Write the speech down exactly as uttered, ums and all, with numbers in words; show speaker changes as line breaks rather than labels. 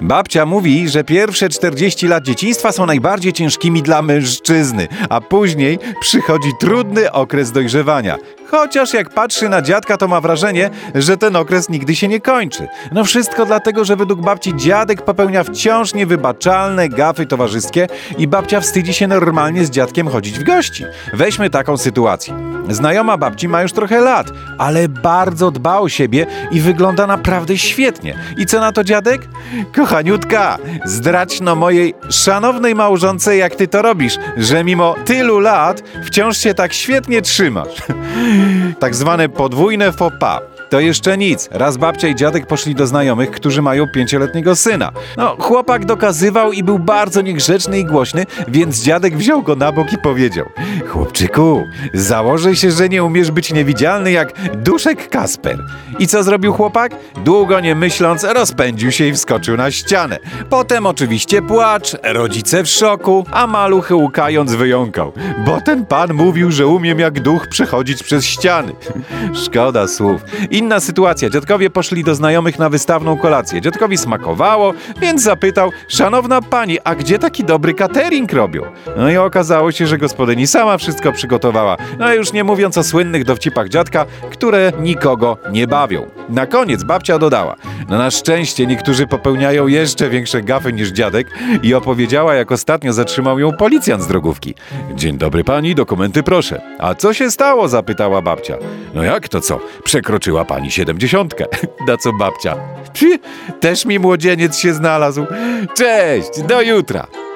Babcia mówi, że pierwsze czterdzieści lat dzieciństwa są najbardziej ciężkimi dla mężczyzny, a później przychodzi trudny okres dojrzewania. Chociaż jak patrzy na dziadka, to ma wrażenie, że ten okres nigdy się nie kończy. No wszystko dlatego, że według babci dziadek popełnia wciąż niewybaczalne gafy towarzyskie i babcia wstydzi się normalnie z dziadkiem chodzić w gości. Weźmy taką sytuację. Znajoma babci ma już trochę lat, ale bardzo dba o siebie i wygląda naprawdę świetnie. I co na to dziadek? Kochaniutka, zdradź no mojej szanownej małżonce, jak ty to robisz, że mimo tylu lat wciąż się tak świetnie trzymasz. Tak zwane podwójne faux pas. To jeszcze nic. Raz babcia i dziadek poszli do znajomych, którzy mają pięcioletniego syna. No, chłopak dokazywał i był bardzo niegrzeczny i głośny, więc dziadek wziął go na bok i powiedział: chłopczyku, założę się, że nie umiesz być niewidzialny jak Duszek Kasper. I co zrobił chłopak? Długo nie myśląc, rozpędził się i wskoczył na ścianę. Potem oczywiście płacz, rodzice w szoku, a maluch łukając wyjąkał. Bo ten pan mówił, że umiem jak duch przechodzić przez ściany. Szkoda słów. Inna sytuacja. Dziadkowie poszli do znajomych na wystawną kolację. Dziadkowi smakowało, więc zapytał: szanowna pani, a gdzie taki dobry catering robią? No i okazało się, że gospodyni sama wszystko przygotowała. No i już nie mówiąc o słynnych dowcipach dziadka, które nikogo nie bawią. Na koniec babcia dodała: no na szczęście niektórzy popełniają jeszcze większe gafy niż dziadek, i opowiedziała, jak ostatnio zatrzymał ją policjant z drogówki. Dzień dobry pani, dokumenty proszę. A co się stało? Zapytała babcia. No jak to co? Przekroczyła pani siedemdziesiątkę. Na co babcia: Psi, też mi młodzieniec się znalazł. Cześć, do jutra.